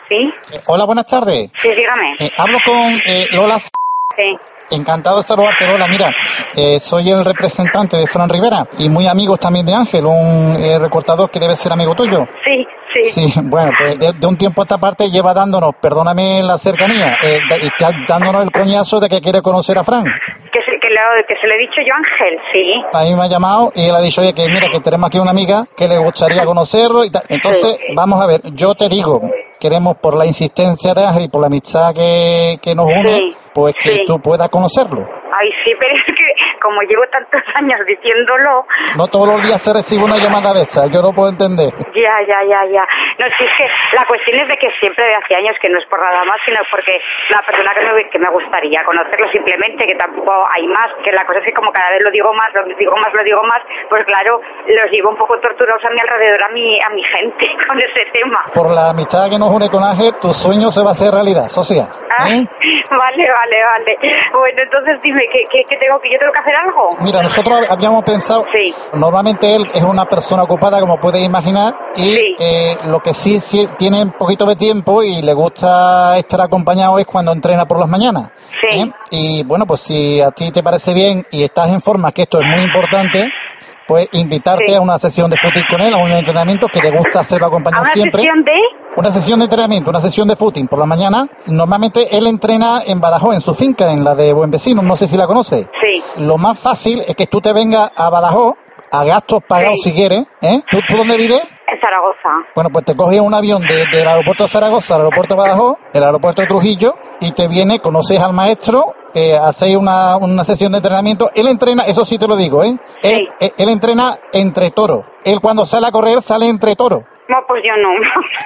¿Sí? Hola, buenas tardes. Sí, dígame. Hablo con Lola. Sí. Encantado de saludarte, Lola. Mira, soy el representante de Fran Rivera y muy amigo también de Ángel, un recortador que debe ser amigo tuyo. Sí. Sí, bueno, pues de un tiempo a esta parte lleva dándonos, perdóname la cercanía, dándonos el coñazo de que quiere conocer a Fran. Que se lo he dicho yo a Ángel, sí. A mí me ha llamado y él ha dicho, oye, que mira, que tenemos aquí una amiga que le gustaría conocerlo y tal. Entonces, vamos a ver, yo te digo, queremos por la insistencia de Ángel y por la amistad que nos une, pues que tú puedas conocerlo. Ay, sí, pero es que como llevo tantos años diciéndolo... No todos los días se recibe una llamada de esa, yo no puedo entender. Ya. No, si es que la cuestión es de que siempre de hace años, que no es por nada más, sino porque la persona que me gustaría conocerlo simplemente, que tampoco hay más, que la cosa es que como cada vez lo digo más, pues claro, los llevo un poco torturados a mi alrededor, a mi gente, con ese tema. Por la amistad que nos une con Ángel, tu sueño se va a hacer realidad, socia. Vale. Bueno, entonces dime, ¿qué tengo que yo tengo que hacer algo? Mira, nosotros habíamos pensado, normalmente él es una persona ocupada, como puedes imaginar, y lo que sí tiene un poquito de tiempo y le gusta estar acompañado es cuando entrena por las mañanas. Y bueno, pues si a ti te parece bien y estás en forma, que esto es muy importante, pues invitarte a una sesión de footing con él, a un entrenamiento que le gusta hacerlo acompañado siempre. Una sesión de entrenamiento, una sesión de footing por la mañana. Normalmente él entrena en Badajoz, en su finca, en la de Buen Vecino, no sé si la conoce. Sí. Lo más fácil es que tú te vengas a Badajoz, a gastos pagados si quieres. ¿Tú dónde vives? En Zaragoza. Bueno, pues te coges un avión del aeropuerto de Zaragoza al aeropuerto de Badajoz, el aeropuerto de Trujillo, y te viene, conoces al maestro, hacéis una sesión de entrenamiento. Él entrena, eso sí te lo digo, él entrena entre toros. Él cuando sale a correr, sale entre toros. No, pues yo no.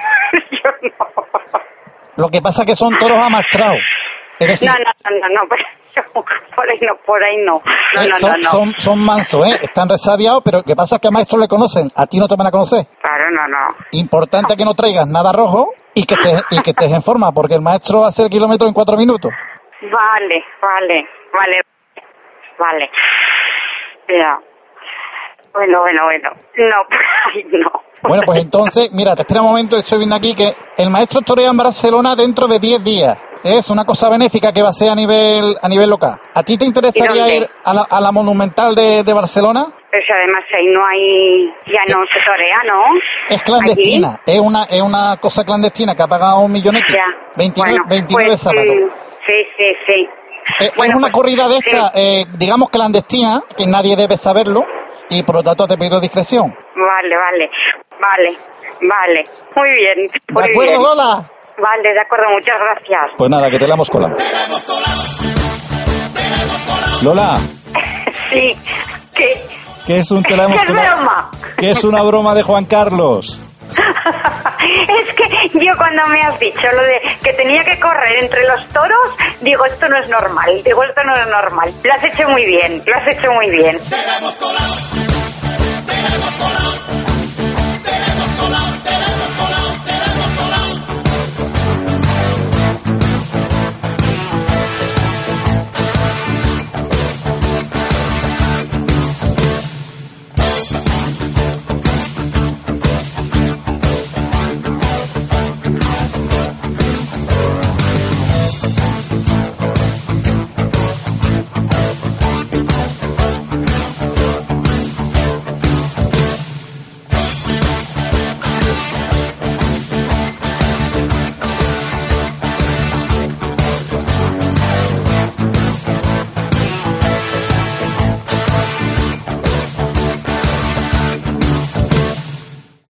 Lo que pasa es que son toros amastrados. Es decir, no, por ahí no. Son mansos, están resabiados, pero lo que pasa es que a maestros le conocen, a ti no te van a conocer. Claro, no. Importante que no traigas nada rojo y que estés en forma, porque el maestro hace el kilómetro en 4 minutos. Vale. Ya. Bueno. No, por ahí no. Bueno, pues entonces, mira, te espera un momento, estoy viendo aquí que el maestro torea en Barcelona dentro de 10 días. Es una cosa benéfica que va a ser a nivel local. ¿A ti te interesaría ir a la Monumental de Barcelona? Pues además ahí ya no se torea, ¿no? Es clandestina, es una cosa clandestina que ha pagado 1 millonete. 29 sábados. Sí. Es una corrida de esta, digamos clandestina, que nadie debe saberlo, y por lo tanto te pido discreción. Vale. Muy bien. ¿De acuerdo, Lola? Vale, de acuerdo, muchas gracias. Pues nada, que te la hemos colado. Lola. Sí, ¿Qué es un te la hemos colado? ¿Qué es broma? ¿Qué es una broma de Juan Carlos? Es que yo cuando me has dicho lo de que tenía que correr entre los toros, digo, esto no es normal. Lo has hecho muy bien. Te la hemos colado.